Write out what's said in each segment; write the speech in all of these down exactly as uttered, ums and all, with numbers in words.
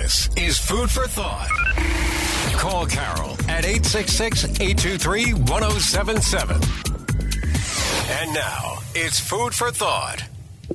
This is Food for Thought. Call Carol at eight six six, eight two three, one oh seven seven. And now, it's Food for Thought.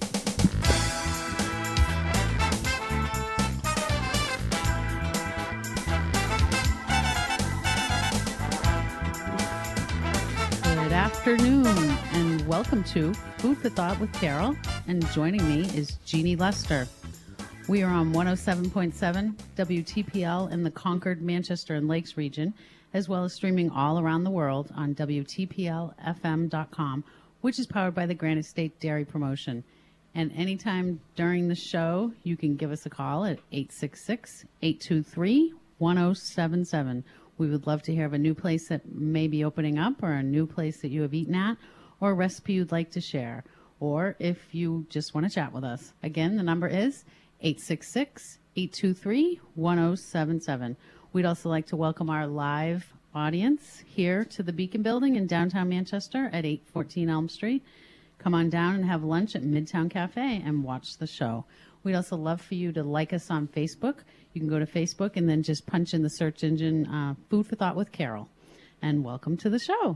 Good afternoon, and welcome to Food for Thought with Carol. And joining me is Jeannie Lester. We are on one oh seven point seven W T P L in the Concord, Manchester, and Lakes region, as well as streaming all around the world on W T P L F M dot com, which is powered by the Granite State Dairy Promotion. And anytime during the show, you can give us a call at eight six six, eight two three, one oh seven seven. We would love to hear of a new place that may be opening up, or a new place that you have eaten at, or a recipe you'd like to share, or if you just want to chat with us. Again, the number is eight six six, eight two three, one oh seven seven. We'd also like to welcome our live audience here to the Beacon Building in downtown Manchester at eight fourteen Elm Street. Come on down and have lunch at Midtown Cafe and watch the show. We'd also love for you to like us on Facebook. You can go to Facebook and then just punch in the search engine uh, Food for Thought with Carol. And welcome to the show.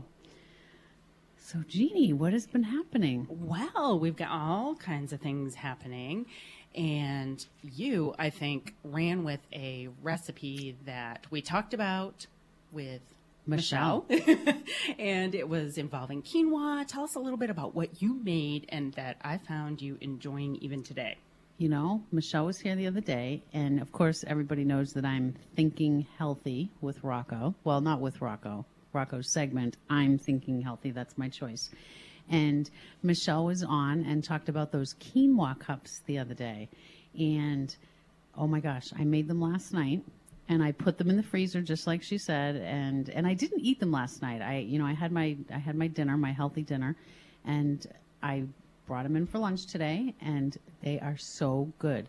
So, Jeannie, what has been happening? Well, we've got all kinds of things happening. And you, I think, ran with a recipe that we talked about with Michelle. Michelle. And it was involving quinoa. Tell us a little bit about what you made and that I found you enjoying even today. You know, Michelle was here the other day, and of course, everybody knows that I'm thinking healthy with Rocco. Well, not with Rocco. Rocco's segment, I'm thinking healthy. That's my choice. And Michelle was on and talked about those quinoa cups the other day. And, oh my gosh, I made them last night. And I put them in the freezer, just like she said. And, and I didn't eat them last night. I, you know, I had my, I had my dinner, my healthy dinner. And I brought them in for lunch today. And they are so good.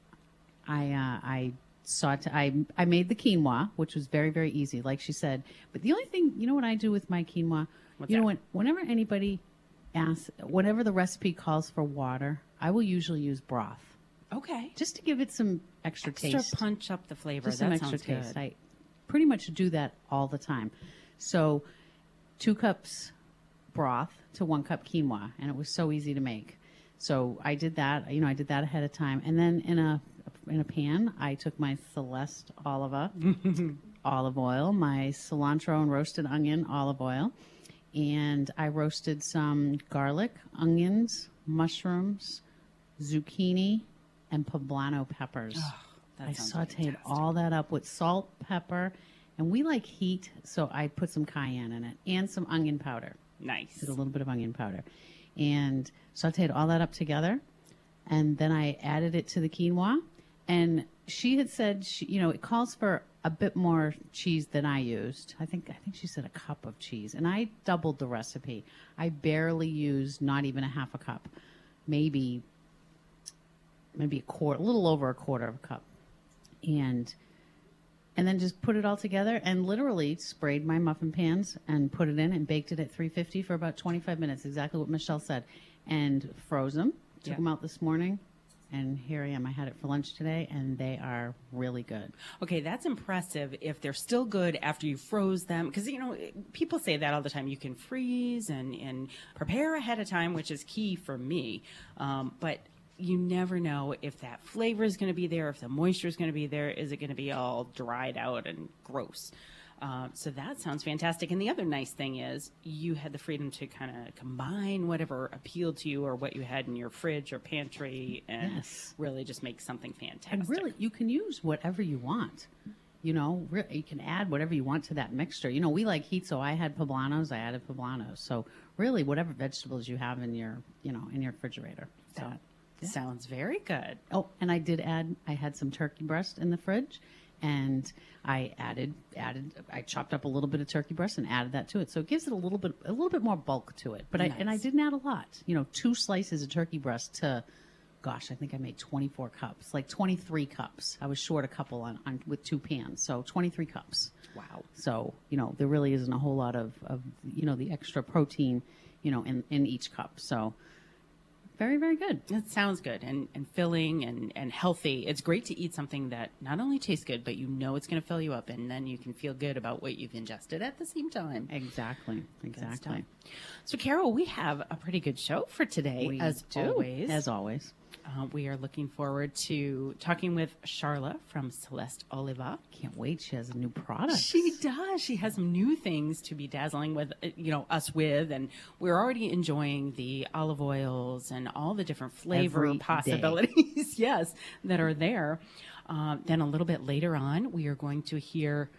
I, uh, I saute, I, I made the quinoa, which was very, very easy, like she said. But the only thing, you know what I do with my quinoa? What's you that? know what? Whenever anybody asks, whenever the recipe calls for water, I will usually use broth. Okay. Just to give it some extra, Extra taste. punch up the flavor. Just that some extra sounds taste. good. I pretty much do that all the time. So two cups broth to one cup quinoa, and it was so easy to make. So I did that. You know, I did that ahead of time. And then in a in a pan, I took my Celeste Oliva olive oil, my cilantro and roasted onion olive oil, and I roasted some garlic, onions, mushrooms, zucchini, and poblano peppers. Oh, that I sounds sauteed fantastic. all that up with salt, pepper, and we like heat, so I put some cayenne in it and some onion powder. Nice. Did a little bit of onion powder. And sauteed all that up together, and then I added it to the quinoa. And she had said, she, you know, it calls for a bit more cheese than I used. I think I think she said a cup of cheese, and I doubled the recipe. I barely used not even a half a cup, maybe maybe a quarter, a little over a quarter of a cup, and and then just put it all together and literally sprayed my muffin pans and put it in and baked it at three fifty for about twenty-five minutes. Exactly what Michelle said, and froze them. Took Yeah. them out this morning. And here I am. I had it for lunch today, and they are really good. Okay, that's impressive if they're still good after you froze them. Because, you know, people say that all the time. You can freeze and, and prepare ahead of time, which is key for me. Um, but you never know if that flavor is going to be there, if the moisture is going to be there. Is it going to be all dried out and gross? Uh, so that sounds fantastic. And the other nice thing is you had the freedom to kind of combine whatever appealed to you or what you had in your fridge or pantry and Yes. really just make something fantastic. And really, you can use whatever you want. You know, re- you can add whatever you want to that mixture. You know, we like heat, so I had poblanos. I added poblanos. So really, whatever vegetables you have in your, you know, in your refrigerator. So. That sounds very good. Oh, and I did add, I had some turkey breast in the fridge, and I added, added, I chopped up a little bit of turkey breast and added that to it. So it gives it a little bit, a little bit more bulk to it. But I, and I Nice. didn't add a lot, you know, two slices of turkey breast to, gosh, I think I made twenty-four cups, like twenty-three cups. I was short a couple on, on with two pans. So twenty-three cups. Wow. So, you know, there really isn't a whole lot of, of you know, the extra protein, you know, in, in each cup. So Very, very good. It sounds good and, and filling and, and healthy. It's great to eat something that not only tastes good, but you know it's going to fill you up, and then you can feel good about what you've ingested at the same time. Exactly. Exactly. So, Carol, we have a pretty good show for today, We as do. always. As always. Uh, we are looking forward to talking with Charla from Celeste Oliva. Can't wait. She has a new product. She does. She has some new things to be dazzling with, uh, you know, us with, and we're already enjoying the olive oils and all the different flavor Every possibilities, yes, that are there. Um, then a little bit later on, we are going to hear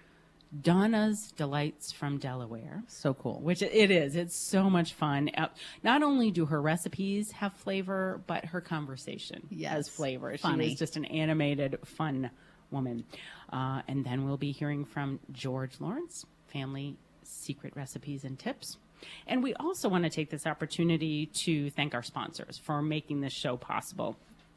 Donna's Delights from Delaware. So cool. Which it is. It's so much fun. Uh, Not only do her recipes have flavor, but her conversation Yes. has flavor. Funny. She is just an animated, fun woman. Uh, and then we'll be hearing from George Lawrence, Family Secret Recipes and Tips. And we also want to take this opportunity to thank our sponsors for making this show possible.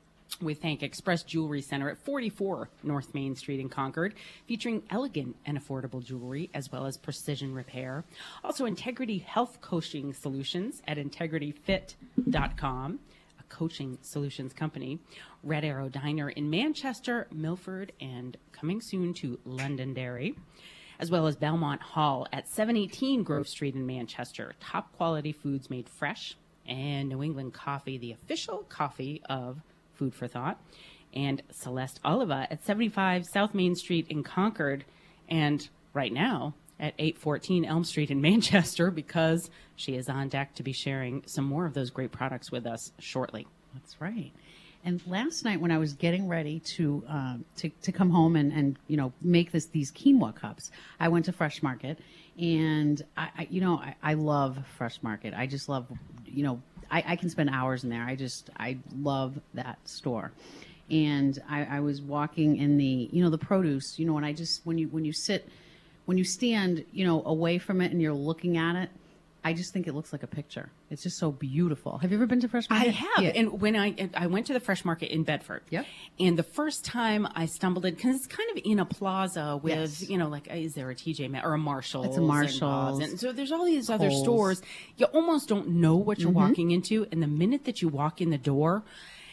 We thank Express Jewelry Center at forty-four North Main Street in Concord, featuring elegant and affordable jewelry as well as precision repair. Also, Integrity Health Coaching Solutions at integrity fit dot com, a coaching solutions company. Red Arrow Diner in Manchester, Milford, and coming soon to Londonderry, as well as Belmont Hall at seven eighteen Grove Street in Manchester. Top quality foods made fresh, and New England Coffee, the official coffee of Food for Thought, and Celeste Oliva at seventy-five South Main Street in Concord, and right now at eight fourteen Elm Street in Manchester, because she is on deck to be sharing some more of those great products with us shortly. That's right. And last night when I was getting ready to uh, to, to come home and, and you know make this these quinoa cups, I went to Fresh Market, and I, I you know I, I love Fresh Market. I just love you know I, I can spend hours in there. I just I love that store. And I, I was walking in the you know the produce you know and I just when you when you sit when you stand you know away from it and you're looking at it, I just think it looks like a picture. It's just so beautiful. Have you ever been to Fresh Market? I have, Yeah. and when I I went to the Fresh Market in Bedford, Yep. and the first time I stumbled in, because it's kind of in a plaza with, Yes. you know, like is there a T J Maxx or a Marshalls? It's a and Marshalls. Bob's, and so there's all these other Kohl's. stores. You almost don't know what you're walking into, and the minute that you walk in the door,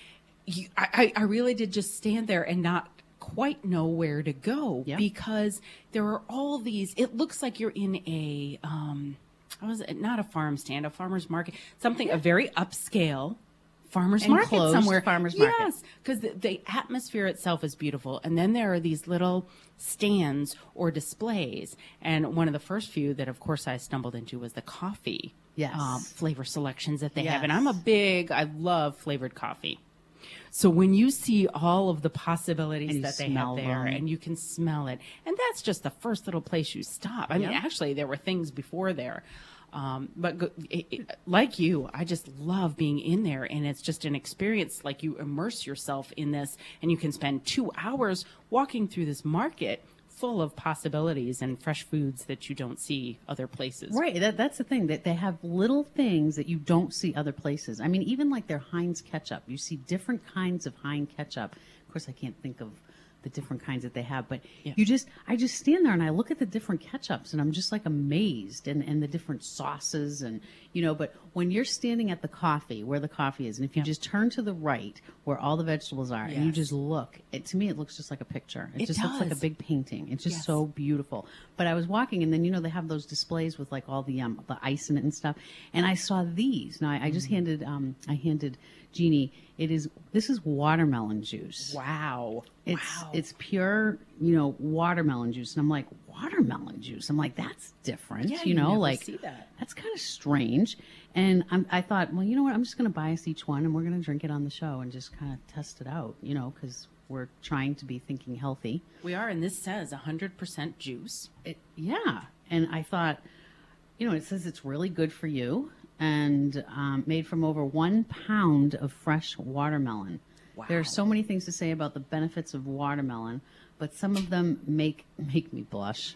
you, I, I I really did just stand there and not quite know where to go Yep. because there are all these. It looks like you're in a. Um, What was it? Not a farm stand, a farmer's market, something, a very upscale farmer's market Enclosed somewhere. farmer's market. Yes, because the, the atmosphere itself is beautiful. And then there are these little stands or displays. And one of the first few that, of course, I stumbled into was the coffee Yes. um, flavor selections that they have. And Yes. I'm a big, I love flavored coffee. So when you see all of the possibilities And you that they smell have there, them. and you can smell it, and that's just the first little place you stop. I mean, Yep. actually, there were things before there, um, but go, it, it, like you, I just love being in there, and it's just an experience. Like you immerse yourself in this, and you can spend two hours walking through this market full of possibilities and fresh foods that you don't see other places. Right. That, that's the thing, that they have little things that you don't see other places. I mean, even like their Heinz ketchup, you see different kinds of Heinz ketchup. Of course, I can't think of the different kinds that they have, but Yeah. you just, I just stand there and I look at the different ketchups and I'm just like amazed, and, and the different sauces and, you know, but when you're standing at the coffee, where the coffee is, and if you Yeah. just turn to the right where all the vegetables are and you Yes. just look, it, to me, it looks just like a picture. It, It just looks like a does. big painting. It's just Yes. so beautiful. But I was walking, and then you know they have those displays with like all the um the ice in it and stuff, and I saw these. Now I, I just Mm. handed um I handed Jeannie. It is this is watermelon juice. Wow. It's wow. it's pure you know watermelon juice, and I'm like, watermelon juice. I'm like, that's different. Yeah, you you know, never like see that. that's kind of strange. And I'm, I thought, well, you know what? I'm just going to buy us each one, and we're going to drink it on the show and just kind of test it out. You know, because we're trying to be thinking healthy. We are, and this says one hundred percent juice. It, yeah. And I thought, you know, it says it's really good for you, and um, made from over one pound of fresh watermelon. There Wow. are so many things to say about the benefits of watermelon, but some of them make make me blush.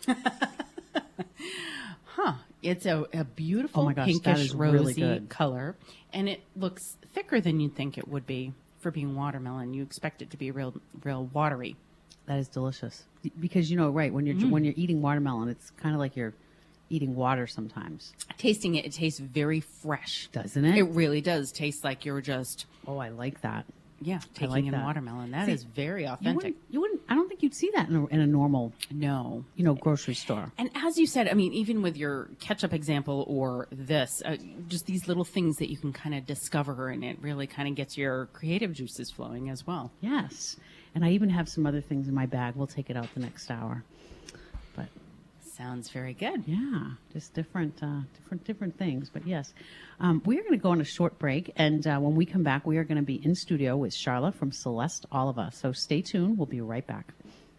Huh. It's a, a beautiful Oh my gosh, that pinkish is really rosy good. color, and it looks thicker than you'd think it would be for being watermelon. You expect it to be real, real watery. That is delicious. Because you know, right, when you're when you're eating watermelon, it's kind of like you're eating water sometimes. Tasting it, it tastes very fresh. Doesn't it? It really does taste like you're just, Oh, I like that. yeah, taking like in that. watermelon. That See, is very You authentic. wouldn't, you wouldn't, I don't think you'd see that in a, in a normal, No. you know, grocery store. And as you said, I mean, even with your ketchup example or this, uh, just these little things that you can kind of discover, and it really kind of gets your creative juices flowing as well. Yes. And I even have some other things in my bag. We'll take it out the next hour. But Sounds very good. yeah, just different, uh, different, different things. But yes, um, we are going to go on a short break, and uh, when we come back, we are going to be in studio with Charla from Celeste Oliva. So stay tuned. We'll be right back.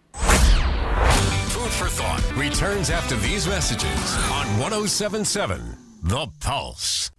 Food for Thought returns after these messages on one oh seven point seven The Pulse.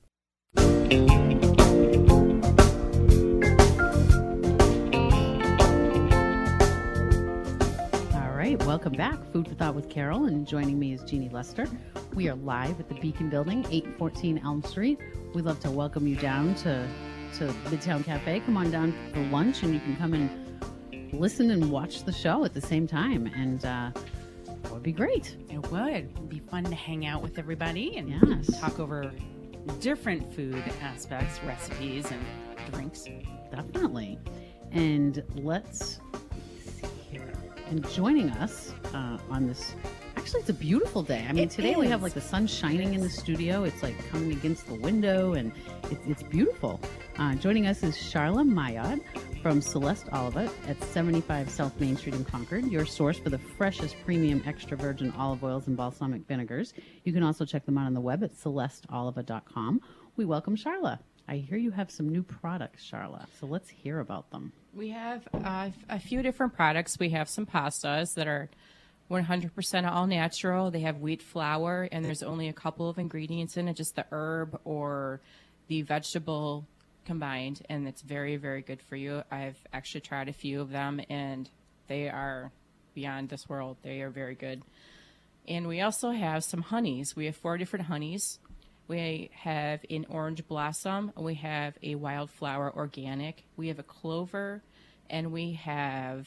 All right, welcome back. Food for Thought with Carol, and joining me is Jeannie Lester. We are live at the Beacon Building, eight fourteen Elm Street. We'd love to welcome you down to, to Midtown Cafe. Come on down for lunch, and you can come and listen and watch the show at the same time, and uh, that would be great. It would. It'd be fun to hang out with everybody and Yes. talk over different food aspects, recipes, and drinks. Definitely. And let's see here. And joining us uh, on this, actually, it's a beautiful day. I mean, It today we have is. like the sun shining in the studio. It's like coming against the window, and it, it's beautiful. Uh, joining us is Charla Mayad from Celeste Oliva at seventy-five South Main Street in Concord, your source for the freshest premium extra virgin olive oils and balsamic vinegars. You can also check them out on the web at celeste oliva dot com. We welcome Charla. I hear you have some new products, Charla, so let's hear about them. We have uh, a few different products. We have some pastas that are one hundred percent all natural. They have wheat flour, and there's only a couple of ingredients in it, just the herb or the vegetable combined, and it's very, very good for you. I've actually tried a few of them, and they are beyond this world. They are very good. And we also have some honeys. We have four different honeys. We have an orange blossom. We have a wildflower organic. We have a clover, and we have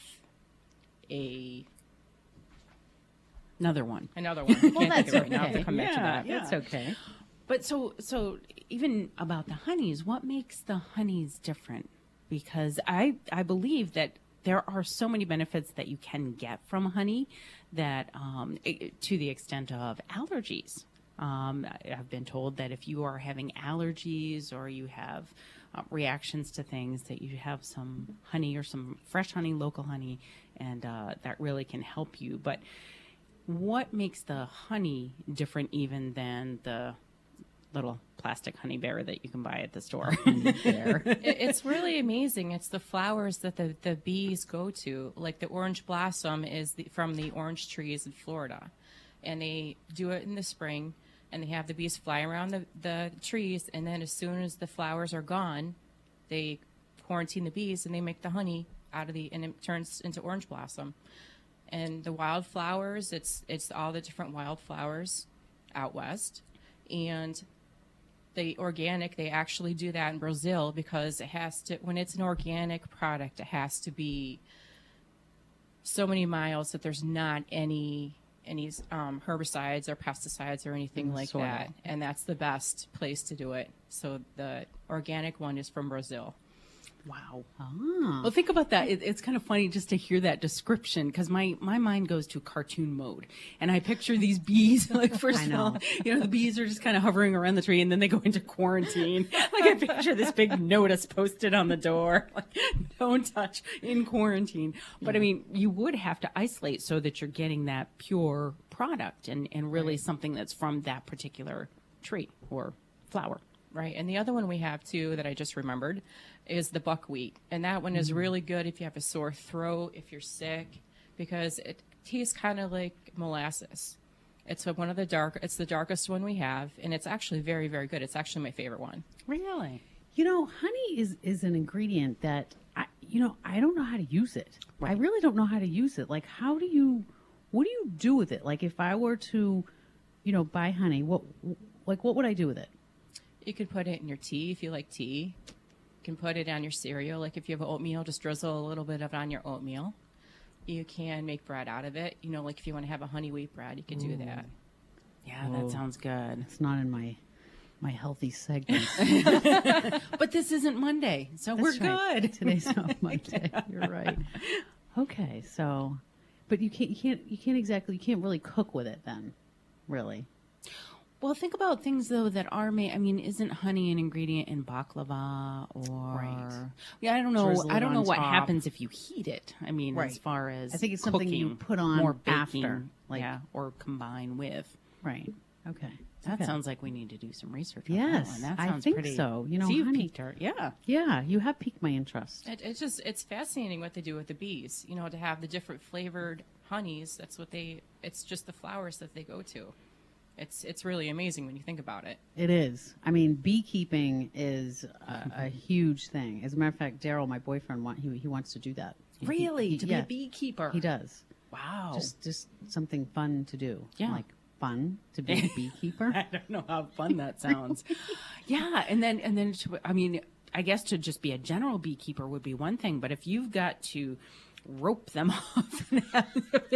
a Another one. another one. I can't Well, think that's of it right now. okay. I'll come back to Yeah, that. yeah. That's okay. But so, so even about the honeys, what makes the honeys different? Because I, I believe that there are so many benefits that you can get from honey that, um, it- to the extent of allergies. Um, I- I've been told that if you are having allergies or you have uh, reactions to things, that you have some honey or some fresh honey, local honey, and uh, that really can help you. But what makes the honey different even than the little plastic honey bear that you can buy at the store? There. It- it's really amazing. It's the flowers that the, the bees go to. Like the orange blossom is the, from the orange trees in Florida. And they do it in the spring, and they have the bees fly around the, the trees, and then as soon as the flowers are gone, they quarantine the bees, and they make the honey out of the, and it turns into orange blossom. And the wildflowers, it's it's all the different wildflowers out west. And the organic, they actually do that in Brazil because it has to, when it's an organic product, it has to be so many miles that there's not any any um, herbicides or pesticides or anything In the like soil. that. And that's the best place to do it. So the organic one is from Brazil. Wow. Ah. Well, think about that. It, it's kind of funny just to hear that description because my, my mind goes to cartoon mode. And I picture these bees, like, first I of know. all, you know, the bees are just kind of hovering around the tree and then they go into quarantine. Like, I picture this big notice posted on the door, like, don't touch, in quarantine. But I mean, you would have to isolate so that you're getting that pure product and, and really something that's from that particular tree or flower. Right. And the other one we have too that I just remembered is the buckwheat. And that one is really good if you have a sore throat, if you're sick, because it tastes kind of like molasses. It's one of the dark, it's the darkest one we have. And it's actually very, very good. It's actually my favorite one. Really? You know, honey is, is an ingredient that, I, you know, I don't know how to use it. I really don't know how to use it. Like, how do you, what do you do with it? Like, if I were to, you know, buy honey, what, like, what would I do with it? You could put it in your tea if you like tea. You can put it on your cereal. Like if you have oatmeal, just drizzle a little bit of it on your oatmeal. You can make bread out of it. You know, like if you want to have a honey wheat bread, you could do that. Yeah, Oh. that sounds good. It's not in my my healthy segment. But this isn't Monday, so we're That's right. good. Today's not Monday. You're right. Okay, so, but you can't, you can't, you can't exactly, you can't really cook with it then, really. Well, think about things though that are made. I mean, isn't honey an ingredient in baklava or? Right. Yeah, I don't know. Drizzle I it don't know on what top. happens if you heat it. I mean, as Right. far as I think it's something you cooking, put on more baking, after, like- yeah, or combine with. Right. Okay. That Okay. sounds like we need to do some research. On Yes, that one. That I sounds think pretty, so. You know, so you've honey- piqued her. Yeah. Yeah, you have piqued my interest. It, it's just it's fascinating what they do with the bees. You know, to have the different flavored honeys. That's what they. It's just the flowers that they go to. It's it's really amazing when you think about it. It is. I mean, beekeeping is a, a huge thing. As a matter of fact, Daryl, my boyfriend, want, he he wants to do that. He- Really, he- to yeah, be a beekeeper. He does. Wow. Just just something fun to do. Yeah. Like fun to be a beekeeper. I don't know how fun that sounds. Yeah, and then and then to, I mean, I guess to just be a general beekeeper would be one thing, but if you've got to rope them off and have,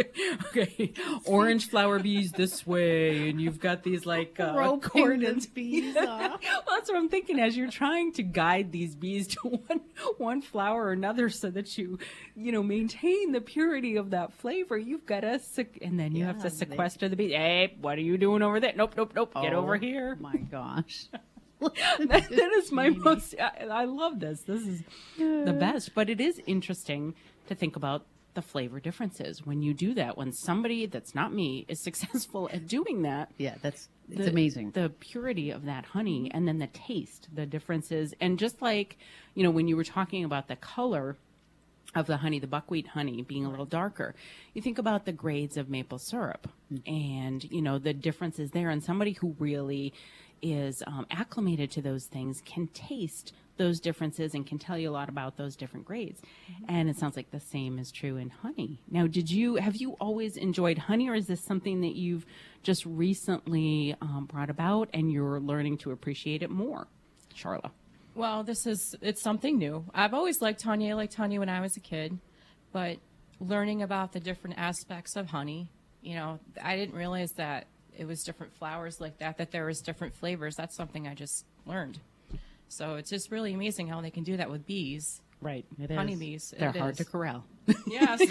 okay, orange flower bees this way, and you've got these like uh, Roping cordons. the bees off. Well, that's what I'm thinking as you're trying to guide these bees to one one flower or another, so that you, you know, maintain the purity of that flavor. You've got to, sequ- and then you have Yeah, to they- sequester the bees. Hey, what are you doing over there? Nope, nope, nope. Get Oh, over here. My gosh. that, that is my most. I, I love this. This is the best. But it is interesting to think about the flavor differences when you do that. When somebody that's not me is successful at doing that, Yeah, that's it's the- amazing. The purity of that honey, and then the taste, the differences, and just like, you know, when you were talking about the color of the honey, the buckwheat honey being a little darker, you think about the grades of maple syrup, and you know the differences there. And somebody who really is um, acclimated to those things can taste those differences and can tell you a lot about those different grades. And it sounds like the same is true in honey. Now, did you have you always enjoyed honey, or is this something that you've just recently um, brought about and you're learning to appreciate it more, Charla? Well, this is it's something new. I've always liked honey. I liked honey when I was a kid, but learning about the different aspects of honey, you know, I didn't realize that it was different flowers like that, that there was different flavors. That's something I just learned. So it's just really amazing how they can do that with bees, Right. It is. honeybees. They're It hard is. to corral. Yes.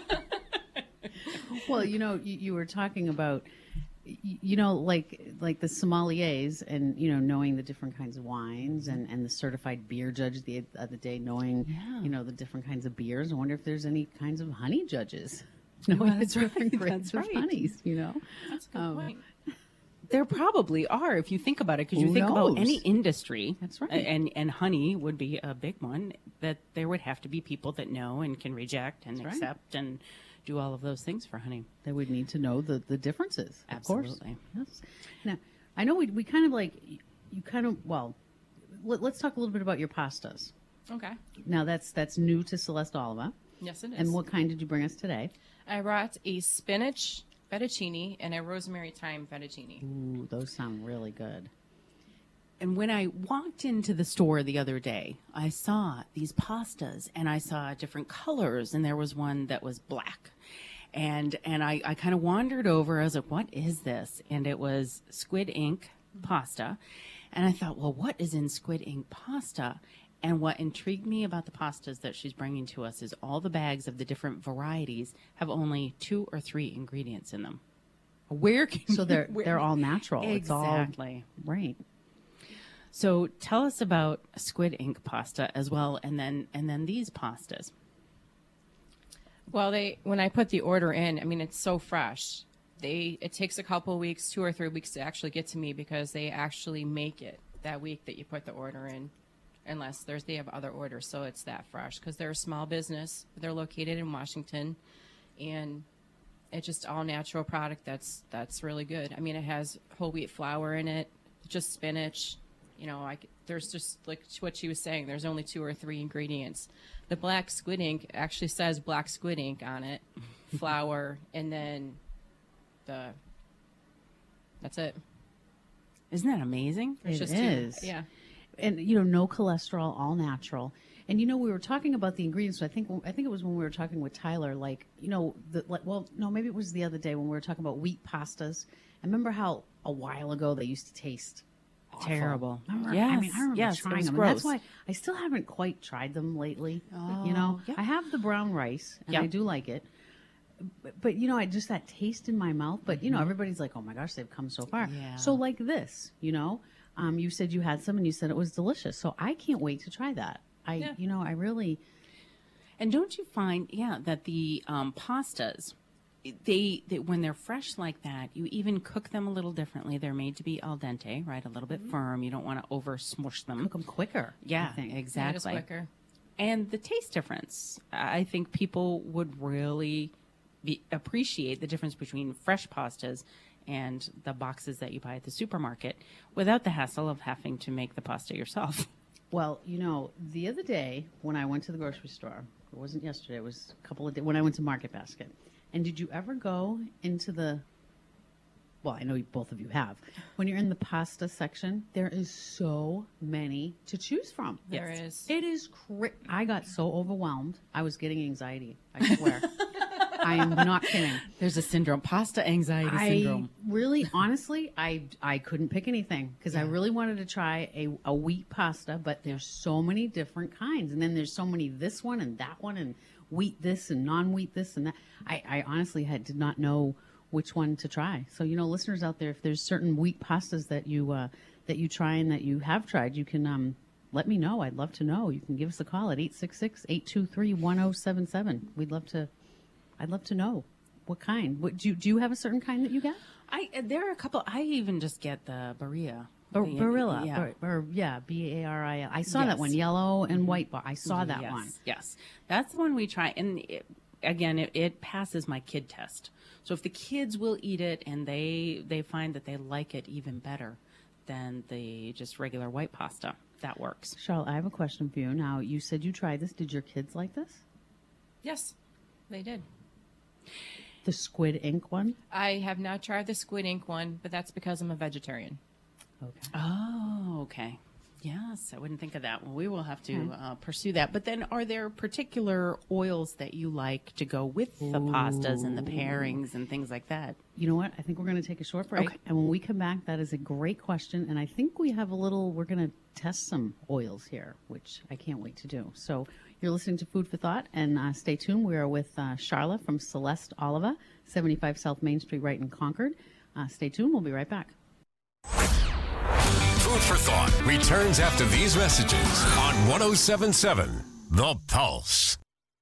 Well, you know, you, you were talking about, y- you know, like like the sommeliers, and you know, knowing the different kinds of wines, and, and the certified beer judge the other day, knowing, Yeah. you know, the different kinds of beers. I wonder if there's any kinds of honey judges, knowing Well, that's the different right, grades that's of right. honeys. You know, That's a good Um, point. There probably are, if you think about it, because you Who think about knows? any industry. That's right. And and honey would be a big one. That there would have to be people that know and can reject and That's right. accept and do all of those things for honey. they would need to know the the differences. Of Absolutely. course. Yes. Now, I know we we kind of like you kind of well. Let, let's talk a little bit about your pastas. Okay. Now that's that's new to Celeste Oliva. Yes, it is. And what kind did you bring us today? I brought a spinach fettuccine and a rosemary thyme fettuccine. Ooh, those sound really good. And when I walked into the store the other day, I saw these pastas and I saw different colors, and there was one that was black. And and I, I kind of wandered over. I was like, what is this? And it was squid ink pasta. And I thought, well, what is in squid ink pasta? And what intrigued me about the pastas that she's bringing to us is all the bags of the different varieties have only two or three ingredients in them. Where can So they're where- they're all natural. Exactly. It's all right. So tell us about squid ink pasta as well, and then and then these pastas. Well, they when I put the order in, I mean it's so fresh. They it takes a couple weeks, two or three weeks to actually get to me because they actually make it that week that you put the order in, unless there's they have other orders, so it's that fresh because they're a small business. They're located in Washington, and it's just all natural product. That's that's really good. I mean, it has whole wheat flour in it, just spinach. You know, I c there's just like what she was saying. There's only two or three ingredients. The black squid ink actually says black squid ink on it, flour, and then the. That's it. Isn't that amazing? It's It just is. Two, yeah. And you know, no cholesterol, all natural. And you know, we were talking about the ingredients. So I think I think it was when we were talking with Tyler. Like, you know, the, like, well, no, maybe it was the other day when we were talking about wheat pastas. I remember how a while ago they used to taste awful. Terrible. Remember, Yes. I mean, I remember Yes, it trying was them. gross. And that's why I still haven't quite tried them lately. Oh, you know, yeah. I have the brown rice, and Yeah. I do like it. But, but you know, I just that taste in my mouth. But you know, everybody's like, "Oh my gosh, they've come so far." Yeah. So like this, you know, um, you said you had some, and you said it was delicious. So I can't wait to try that. I, Yeah. you know, I really. And don't you find, yeah, that the um, pastas, they, they when they're fresh like that, you even cook them a little differently. They're made to be al dente, right? A little bit firm. You don't want to over smush them. Cook them quicker. Yeah, I think. It is exactly. quicker. And the taste difference, I think people would really be, appreciate the difference between fresh pastas and the boxes that you buy at the supermarket without the hassle of having to make the pasta yourself. Well, you know, the other day when I went to the grocery store, it wasn't yesterday, it was a couple of days when I went to Market Basket. And did you ever go into the, well, I know you, both of you have, when you're in the pasta section, there is so many to choose from. There Yes. is. It is cra- I got so overwhelmed. I was getting anxiety. I swear. I am not kidding. There's a syndrome, pasta anxiety I syndrome. really, honestly, I I couldn't pick anything because I really wanted to try a, a wheat pasta, but there's so many different kinds, and then there's so many this one and that one, and wheat this and non-wheat this and that. I, I honestly had did not know which one to try. So you know, listeners out there, if there's certain wheat pastas that you uh, that you try and that you have tried, you can um, let me know. I'd love to know. You can give us a call at eight six six, eight two three, one zero seven seven. We'd love to. I'd love to know what kind. What do you, do you have a certain kind that you get? I there are a couple. I even just get the Barilla. Bar- The- Barilla, yeah. Bar- or yeah, B A R I L. I saw that Yes. one, yellow and white bar. I saw that yes, one. Yes, that's the one we try. And it, again, it, it passes my kid test. So if the kids will eat it and they they find that they like it even better than the just regular white pasta, that works. Charlotte, I have a question for you. Now, you said you tried this. Did your kids like this? Yes, they did. The squid ink one? I have not tried the squid ink one, but that's because I'm a vegetarian. Okay. Oh, okay. Yes, I wouldn't think of that. Well, we will have to uh, pursue that. But then, are there particular oils that you like to go with the pastas and the pairings and things like that? You know what? I think we're going to take a short break. Okay. And when we come back, that is a great question. And I think we have a little, we're going to test some oils here, which I can't wait to do. So you're listening to Food for Thought. And uh, stay tuned. We are with uh, Charla from Celeste Oliva, seventy-five South Main Street, right in Concord. Uh, stay tuned. We'll be right back. Food for Thought returns after these messages on one oh seven point seven The Pulse.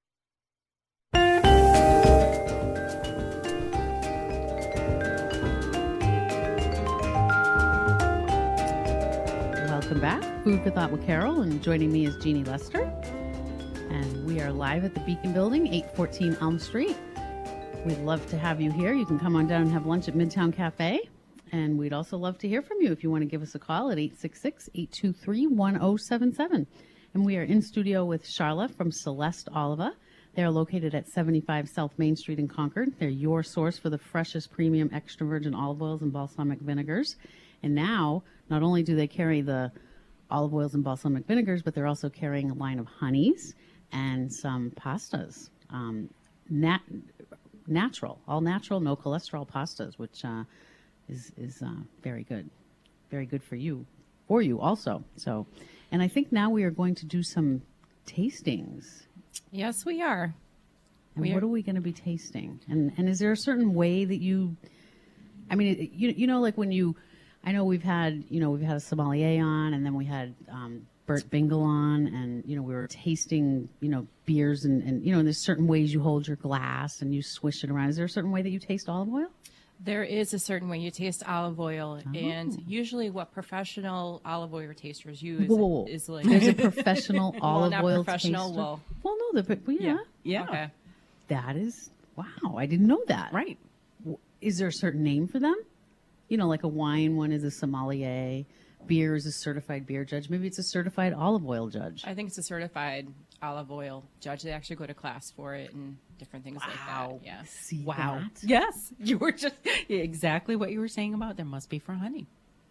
Welcome back. Food for Thought with Carol, and joining me is Jeannie Lester. And we are live at the Beacon Building, eight fourteen Elm Street. We'd love to have you here. You can come on down and have lunch at Midtown Cafe. And we'd also love to hear from you if you want to give us a call at eight six six, eight two three, one oh seven seven. And we are in studio with Charla from Celeste Oliva. They are located at seventy-five South Main Street in Concord. They're your source for the freshest premium extra virgin olive oils and balsamic vinegars. And now, not only do they carry the olive oils and balsamic vinegars, but they're also carrying a line of honeys and some pastas. Um, nat- natural, all natural, no cholesterol pastas, which uh, is is uh, very good, very good for you, for you also. So, and I think now we are going to do some tastings. Yes, we are. And We what are- are we going to be tasting? And and is there a certain way that you? I mean, it, you you know, like when you, I know we've had you know we've had a sommelier on, and then we had um, Bert Bingle on, and you know we were tasting you know beers, and and you know and there's certain ways you hold your glass and you swish it around. Is there a certain way that you taste olive oil? There is a certain way you taste olive oil, and usually what professional olive oil tasters use Whoa, whoa, whoa. is like There's a professional well, olive not oil professional. taster. Well, Well, no, the but yeah, Yeah. okay. that is wow. I didn't know that. Right. Is there a certain name for them? You know, like a wine one is a sommelier, beer is a certified beer judge. Maybe it's a certified olive oil judge. I think it's a certified olive oil judge. They actually go to class for it and different things like that. Yeah. See Wow. that? Yes, you were just exactly what you were saying about there must be for honey.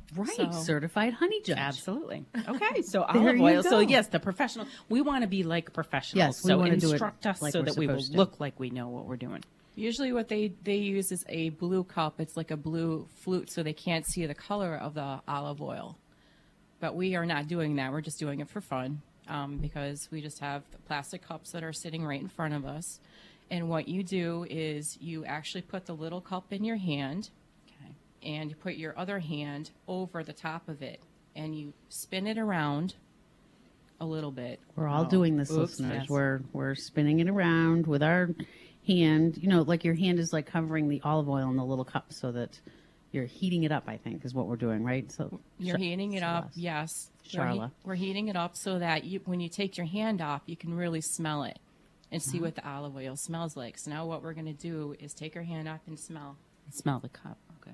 Right. So- Certified honey judge. Absolutely. Okay. So There olive you oil. So go. yes, the professional. We want to be like professionals. Yes, we so wanna do it instruct us like so we're that we will supposed to. look like we know what we're doing. Usually what they, they use is a blue cup. It's like a blue flute, so they can't see the color of the olive oil. But we are not doing that. We're just doing it for fun um, because we just have plastic cups that are sitting right in front of us. And what you do is you actually put the little cup in your hand, Okay. and you put your other hand over the top of it, and you spin it around a little bit. We're all Oh, doing this, oops, listeners. yes. We're we're spinning it around with our hand. You know, like your hand is like covering the olive oil in the little cup, so that you're heating it up. I think is what we're doing, right? So You're Sh- heating it up, Celeste. yes. We're, he- Charla. we're heating it up so that you, when you take your hand off, you can really smell it and Uh-huh. see what the olive oil smells like. So now what we're going to do is take your hand off and smell. Smell the cup. Okay.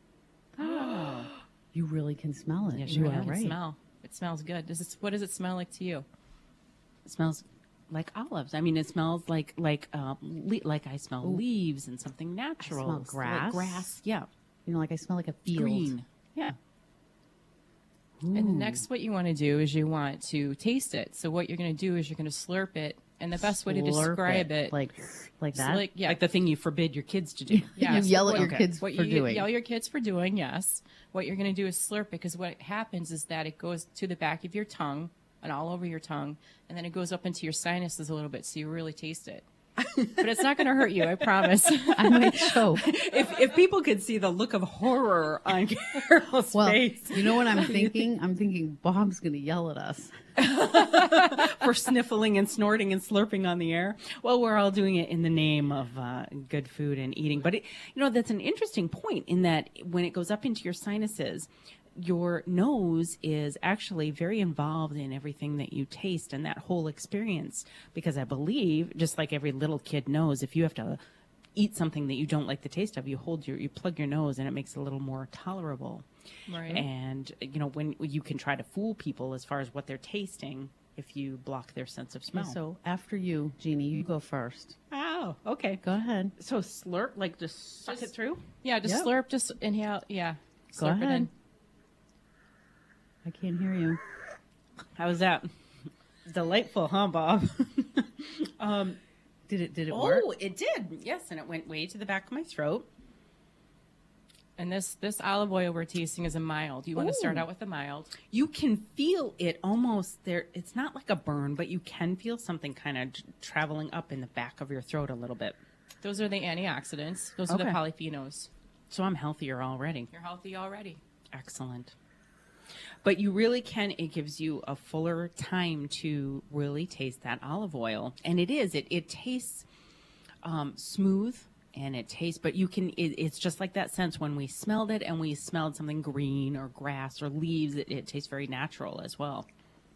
Oh. You really can smell it. Yes, you you are You can right. smell. It smells good. Does it, what does it smell like to you? It smells like olives. I mean, it smells like like uh, le- like I smell leaves and something natural. smell It's grass. Like grass. Yeah. You know, like I smell like a field. Green. Yeah. And the next, what you want to do is you want to taste it. So what you're going to do is you're going to slurp it. And the best way to Slurp describe it, like like so that. like, yeah, Like the thing you forbid your kids to do. Yeah, you so yell at what- your okay. kids what for you doing. yell your kids for doing, yes. What you're going to do is slurp it, because what happens is that it goes to the back of your tongue and all over your tongue, and then it goes up into your sinuses a little bit, so you really taste it. But it's not going to hurt you, I promise. I might choke. if if people could see the look of horror on Carol's Well, face you know what I'm thinking? I'm thinking Bob's going to yell at us. for sniffling and snorting and slurping on the air. Well, we're all doing it in the name of uh, good food and eating. But, it, you know, that's an interesting point in that when it goes up into your sinuses, your nose is actually very involved in everything that you taste and that whole experience. Because I believe, just like every little kid knows, if you have to eat something that you don't like the taste of, you hold your, you plug your nose and it makes it a little more tolerable. Right. And, you know, when you can try to fool people as far as what they're tasting if you block their sense of smell. So after you, Jeannie, you go first. Oh, okay. Go ahead. So slurp, like just suck Just- it through? Yeah, just Yep. slurp, just inhale. Yeah. Go Slurp it ahead. in. I can't hear you. How was that? Delightful, huh, Bob? Did it? Did it work? Oh, it did. Yes, and it went way to the back of my throat. And this, this olive oil we're tasting is a mild. You want to start Ooh. out with a mild. You can feel it almost there. It's not like a burn, but you can feel something kind of traveling up in the back of your throat a little bit. Those are the antioxidants. Those are the Okay. polyphenols. So I'm healthier already. You're healthy already. Excellent. But you really can, it gives you a fuller time to really taste that olive oil. And it is, it, it tastes um, smooth and it tastes, but you can, it, it's just like that sense when we smelled it and we smelled something green or grass or leaves, it, it tastes very natural as well.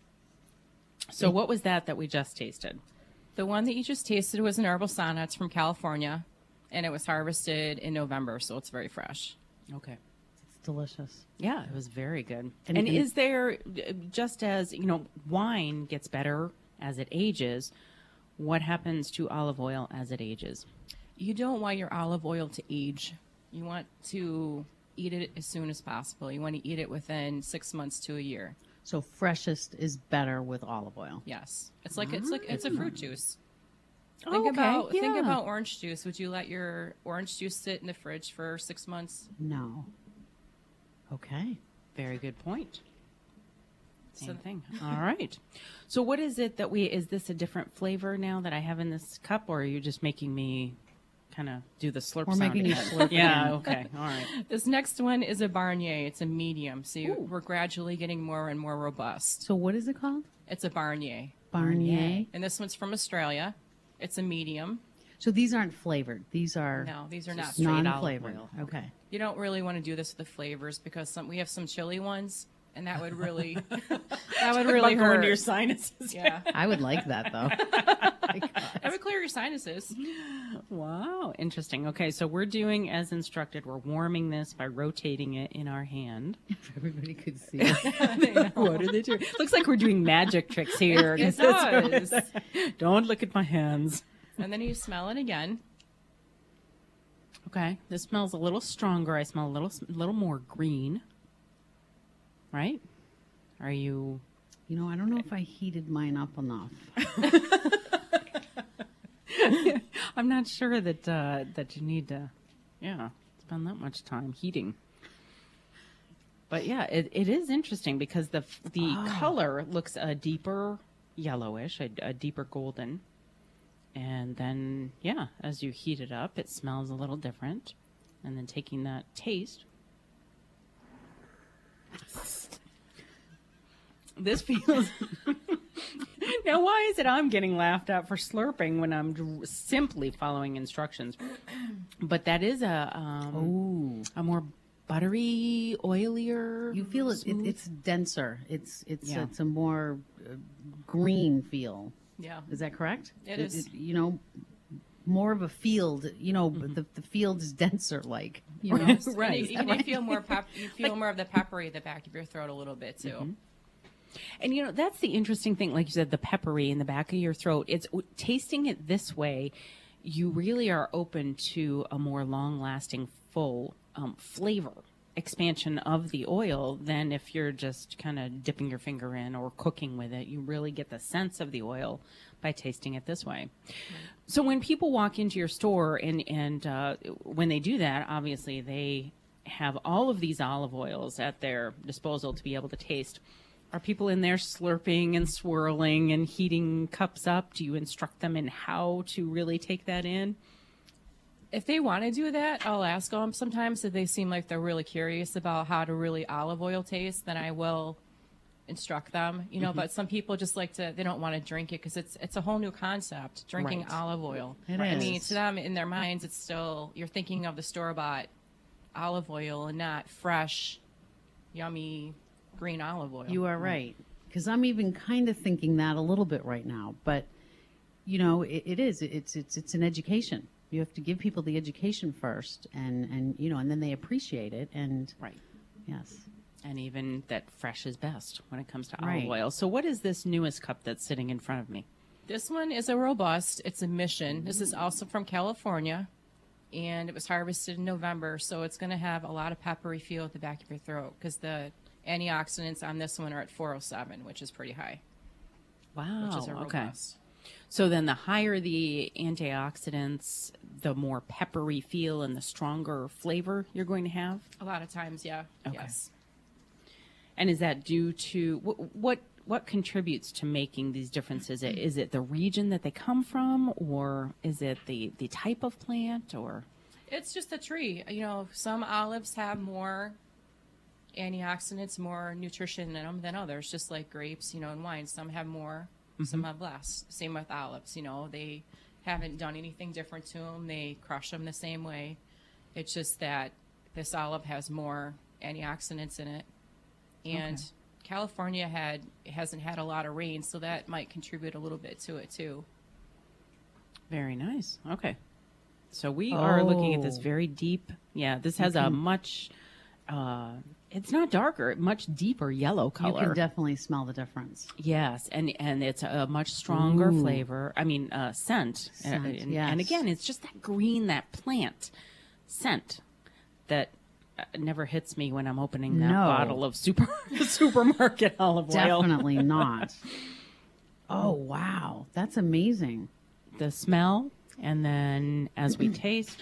So what was that that we just tasted? The one that you just tasted was an herbal sauna. It's from California, and it was harvested in November, so it's very fresh. Okay. It's delicious. Yeah, it was very good. And- And, and- is there, just as, you know, wine gets better as it ages, what happens to olive oil as it ages? You don't want your olive oil to age. You want to eat it as soon as possible. You want to eat it within six months to a year. So freshest is better with olive oil. Yes, it's like it's like it's a fruit juice. Oh, Think okay, about think yeah. about orange juice. Would you let your orange juice sit in the fridge for six months? No. Okay. Very good point. Same So- thing. All right. So what is it that we, is this a different flavor now that I have in this cup, or are you just making me kind of do the slurp We're sound making you again? slurp Yeah, again. okay. All right. This next one is a Barnier. It's a medium, so you, Ooh. we're gradually getting more and more robust. So what is it called? It's a Barnier, Barnier. and this one's from Australia. It's a medium. So these aren't flavored. These are No, these are not. straight olive non-flavored. oil. Okay. You don't really want to do this with the flavors because some we have some chili ones, and that would really that would really Like going hurt. to your sinuses. Yeah, I would like that though. it would clear your sinuses. Wow, interesting. Okay, so we're doing as instructed. We're warming this by rotating it in our hand. If everybody could see it. What are they doing? Looks like we're doing magic tricks here. It does. Don't look at my hands. And then you smell it again. Okay, this smells a little stronger. I smell a little, little more green. right? Are you? You know, I don't know if I heated mine up enough. I'm not sure that uh, that you need to, yeah, spend that much time heating. But yeah, it, it is interesting because the the Oh. color looks a deeper yellowish, a, a deeper golden, and then yeah, as you heat it up, it smells a little different, and then taking that taste. This feels. Now, why is it I'm getting laughed at for slurping when I'm dr- simply following instructions? But that is a um, Ooh. a more buttery, oilier. You feel it, it smooth- it's denser. It's it's Yeah. it's a more uh, green feel. Yeah. Is that correct? It is. you know, more of a field. You know, Mm-hmm. the the field is denser. Like you know, And Right. you, and you feel more pep, you feel more of the peppery at the back of your throat a little bit too. Mm-hmm. And you know, that's the interesting thing, like you said, the peppery in the back of your throat. It's tasting it this way, you really are open to a more long-lasting, full um, flavor expansion of the oil than if you're just kind of dipping your finger in or cooking with it. You really get the sense of the oil by tasting it this way. So when people walk into your store and and uh, when they do that, obviously they have all of these olive oils at their disposal to be able to taste. Are people in there slurping and swirling and heating cups up? Do you instruct them in how to really take that in? If they want to do that, I'll ask them sometimes if they seem like they're really curious about how to really olive oil taste, then I will instruct them, you know, but some people just like to, they don't want to drink it because it's it's a whole new concept, drinking Right. olive oil. It I mean, is. to them, in their minds, it's still, you're thinking of the store-bought olive oil and not fresh, yummy green olive oil. you are right. Because I'm even kind of thinking that a little bit right now. But you know, it, it is. It's it's it's an education. You have to give people the education first, and and you know, and then they appreciate it. And Right. yes. And even that fresh is best when it comes to Right. olive oil. So what is this newest cup that's sitting in front of me? This one is a robust. It's a Mission. This is also from California, and it was harvested in November, so it's going to have a lot of peppery feel at the back of your throat because the antioxidants on this one are at four oh seven, which is pretty high, Wow. which is a okay. robust. So then the higher the antioxidants, the more peppery feel and the stronger flavor you're going to have. A lot of times, yeah. Okay. Yes. And is that due to what what, what contributes to making these differences? Is it the region that they come from, or is it the, the type of plant, or? It's just a tree. You know, some olives have more antioxidants, more nutrition in them than others, just like grapes, you know, and wine. Some have more, some have less. Same with olives, you know, they haven't done anything different to them. They crush them the same way. It's just that this olive has more antioxidants in it. And Okay. California had hasn't had a lot of rain, so that might contribute a little bit to it too. Very nice. Okay. So we are looking at this Oh. very deep. Yeah, this has a much, uh, it's not darker, much deeper yellow You color. can definitely smell the difference. Yes, and and it's a much stronger Ooh. flavor. I mean, uh, scent. Uh, Scent, and, yes. and again, it's just that green, that plant scent that uh, never hits me when I'm opening that No. bottle of super supermarket olive oil. Definitely not. Oh wow, that's amazing. The smell, and then as we taste.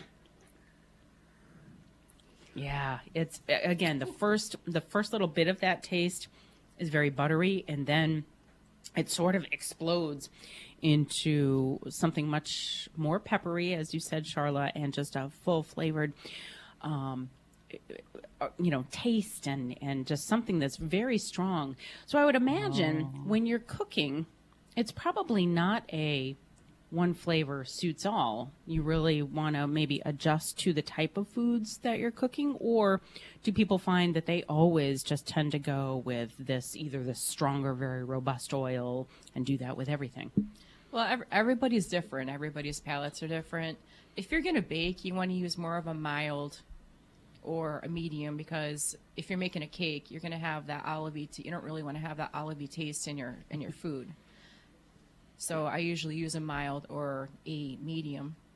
Yeah, it's again the first the first little bit of that taste is very buttery, and then it sort of explodes into something much more peppery, as you said, Charla, and just a full flavored, um, you know, taste and and just something that's very strong. So I would imagine when you're cooking, it's probably not a one flavor suits all. You really want to maybe adjust to the type of foods that you're cooking, or do people find that they always just tend to go with this, either this stronger, very robust oil, and do that with everything? Well, ev- everybody's different. Everybody's palates are different. If you're going to bake, you want to use more of a mild or a medium, because if you're making a cake, you're going to have that olivey. T- you don't really want to have that olivey taste in your in your food. So I usually use a mild or a medium,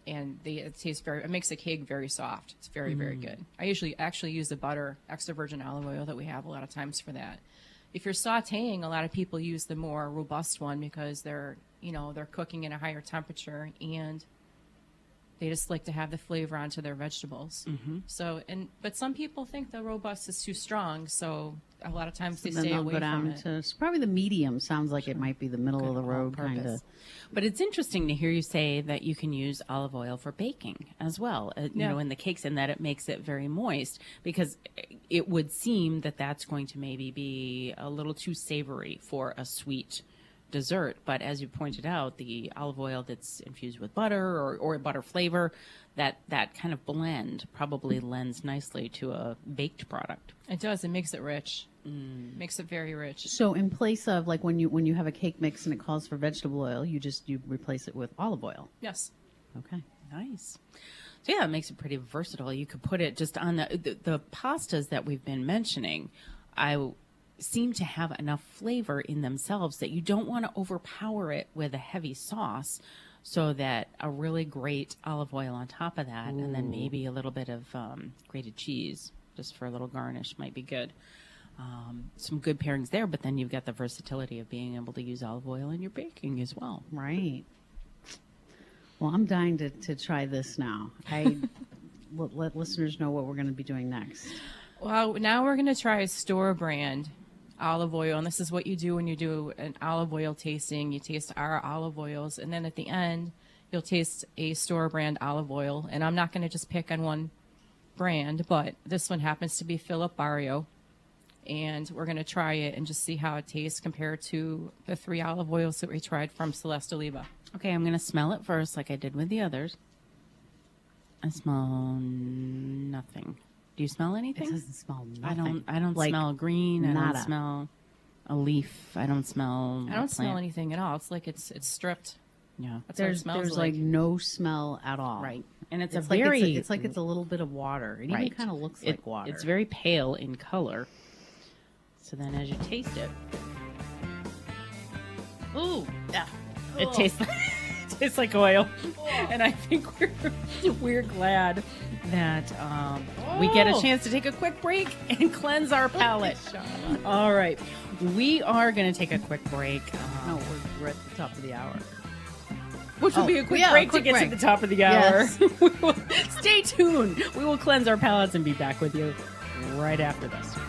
and they it tastes very. It makes the cake very soft. It's very very good. I usually actually use the butter, extra virgin olive oil that we have a lot of times for that. If you're sautéing, a lot of people use the more robust one because they're you know they're cooking at a higher temperature and they just like to have the flavor onto their vegetables. Mm-hmm. So, and but some people think the robust is too strong, so a lot of times they Then stay they'll away go down from it. to it's probably the medium. Sounds like it might be the middle of the road kind of. But it's interesting to hear you say that you can use olive oil for baking as well, uh, you Yeah. know, in the cakes, and that it makes it very moist, because it would seem that that's going to maybe be a little too savory for a sweet dessert. But as you pointed out, the olive oil that's infused with butter or, or butter flavor, that, that kind of blend probably lends nicely to a baked product. It does. It makes it rich. Mm. Makes it very rich. So in place of like when you when you have a cake mix and it calls for vegetable oil, you just you replace it with olive oil. Yes. Okay. Nice. So yeah, it makes it pretty versatile. You could put it just on the the, the pastas that we've been mentioning. I seem to have enough flavor in themselves that you don't want to overpower it with a heavy sauce, so that a really great olive oil on top of that, Ooh. And then maybe a little bit of um, grated cheese just for a little garnish might be good. Um, some good pairings there, but then you've got the versatility of being able to use olive oil in your baking as well. Right. Well, I'm dying to, to try this now. I let, let listeners know what we're going to be doing next. Well, now we're going to try a store brand olive oil, and this is what you do when you do an olive oil tasting. You taste our olive oils, and then at the end, you'll taste a store brand olive oil. And I'm not going to just pick on one brand, but this one happens to be Philip Barrio. And we're going to try it and just see how it tastes compared to the three olive oils that we tried from Celeste Oliva. Okay, I'm going to smell it first like I did with the others. I smell nothing. Do you smell anything? It doesn't smell nothing. I don't I don't Like, smell green. I nada. don't smell a leaf. I don't smell I a don't smell plant. anything at all. It's like it's it's stripped. Yeah. That's what it There's smells there's like. like no smell at all. Right. And it's, It's, a like very it's, a, it's like it's a little bit of water. It right. even kind of looks It- like water. It's very pale in color. So then as you taste it, ooh, yeah, it tastes like, tastes like oil. And I think we're we're glad that um, we get a Oh. chance to take a quick break and cleanse our palate. All right, we are going to take a quick break. no, Um, we're, we're at the top of the hour. which will Oh, be a quick yeah, a break quick to get break. to the top of the hour. Yes. We will- Stay tuned. We will cleanse our palates and be back with you right after this.